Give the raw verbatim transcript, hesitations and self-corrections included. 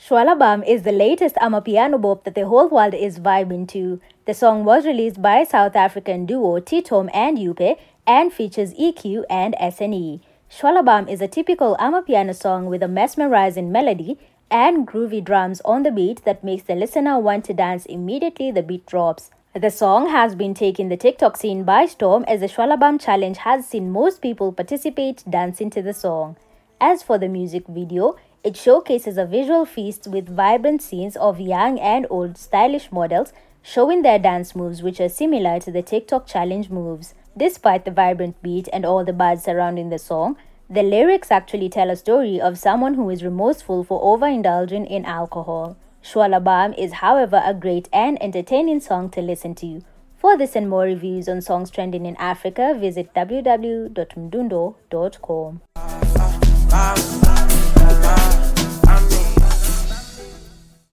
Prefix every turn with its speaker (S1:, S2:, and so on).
S1: Shwalabam is the latest Amapiano bop that the whole world is vibing to. The song was released by South African duo T-Tom and Yupe and features E Q and S N E. Shwalabam is a typical Amapiano song with a mesmerizing melody and groovy drums on the beat that makes the listener want to dance immediately the beat drops. The song has been taking the TikTok scene by storm as the Shwalabam challenge has seen most people participate dancing to the song. As for the music video, it showcases a visual feast with vibrant scenes of young and old stylish models showing their dance moves which are similar to the TikTok challenge moves. Despite the vibrant beat and all the buzz surrounding the song, the lyrics actually tell a story of someone who is remorseful for overindulging in alcohol. Shwalabam is, however, a great and entertaining song to listen to. For this and more reviews on songs trending in Africa, visit w w w dot mdundo dot com.